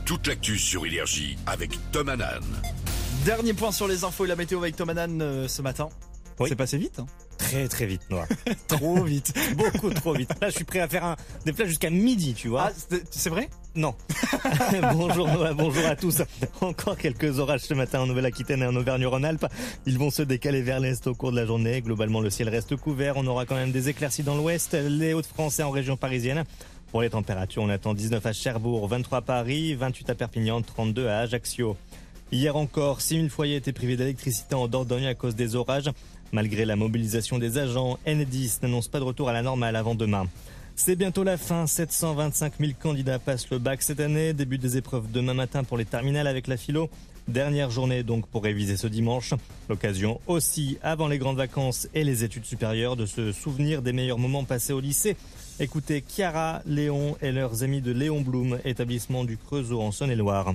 toute l'actu sur Énergie avec Tom Hanan. Dernier point sur les infos et la météo avec Tom Hanan ce matin. Oui. C'est passé vite. Très très vite, Noah. Trop vite. Beaucoup trop vite. Là, je suis prêt à faire des plats jusqu'à midi, tu vois. Ah, c'est vrai? Non. Bonjour Noah, bonjour à tous. Encore quelques orages ce matin en Nouvelle-Aquitaine et en Auvergne-Rhône-Alpes. Ils vont se décaler vers l'est au cours de la journée. Globalement, le ciel reste couvert. On aura quand même des éclaircies dans l'ouest, les Hauts-de-France et en région parisienne. Pour les températures, on attend 19 à Cherbourg, 23 à Paris, 28 à Perpignan, 32 à Ajaccio. Hier encore, 6000 foyers étaient privés d'électricité en Dordogne à cause des orages. Malgré la mobilisation des agents, Enedis n'annonce pas de retour à la normale avant demain. C'est bientôt la fin, 725 000 candidats passent le bac cette année. Début des épreuves demain matin pour les terminales avec la philo. Dernière journée donc pour réviser ce dimanche. L'occasion aussi, avant les grandes vacances et les études supérieures, de se souvenir des meilleurs moments passés au lycée. Écoutez Chiara, Léon et leurs amis de Léon Blum, établissement du Creusot en Saône-et-Loire.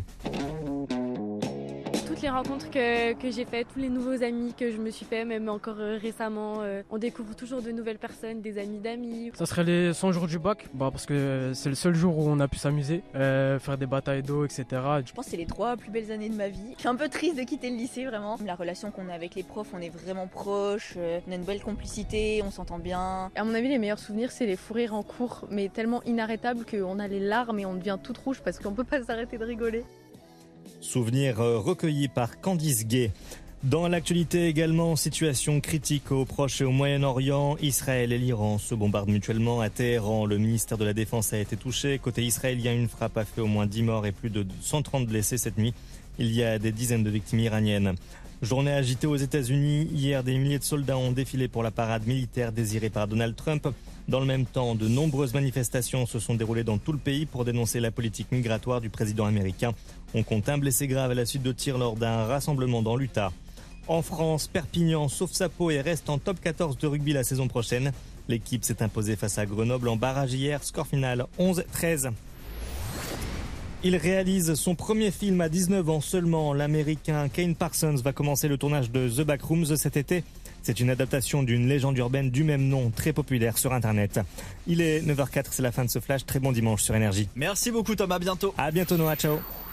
Toutes les rencontres que j'ai faites, tous les nouveaux amis que je me suis fait, même encore récemment, on découvre toujours de nouvelles personnes, des amis d'amis. Ça serait les 100 jours du bac, parce que c'est le seul jour où on a pu s'amuser, faire des batailles d'eau, etc. Je pense que c'est les 3 plus belles années de ma vie. Je suis un peu triste de quitter le lycée, vraiment. La relation qu'on a avec les profs, on est vraiment proches, on a une belle complicité, on s'entend bien. À mon avis, les meilleurs souvenirs, c'est les fous rires en cours, mais tellement inarrêtables qu'on a les larmes et on devient toute rouge parce qu'on peut pas s'arrêter de rigoler. Souvenir recueilli par Candice Gay. Dans l'actualité également, situation critique au Proche et au Moyen-Orient. Israël et l'Iran se bombardent mutuellement à Téhéran. Le ministère de la Défense a été touché. Côté israélien, une frappe a fait au moins 10 morts et plus de 130 blessés cette nuit. Il y a des dizaines de victimes iraniennes. Journée agitée aux États-Unis. Hier, des milliers de soldats ont défilé pour la parade militaire désirée par Donald Trump. Dans le même temps, de nombreuses manifestations se sont déroulées dans tout le pays pour dénoncer la politique migratoire du président américain. On compte un blessé grave à la suite de tirs lors d'un rassemblement dans l'Utah. En France, Perpignan sauve sa peau et reste en top 14 de rugby la saison prochaine. L'équipe s'est imposée face à Grenoble en barrage hier, score final 11-13. Il réalise son premier film à 19 ans seulement. L'Américain Kane Parsons va commencer le tournage de The Backrooms cet été. C'est une adaptation d'une légende urbaine du même nom, très populaire sur Internet. Il est 9h04, c'est la fin de ce flash. Très bon dimanche sur Énergie. Merci beaucoup Tom, à bientôt. À bientôt Noah, ciao.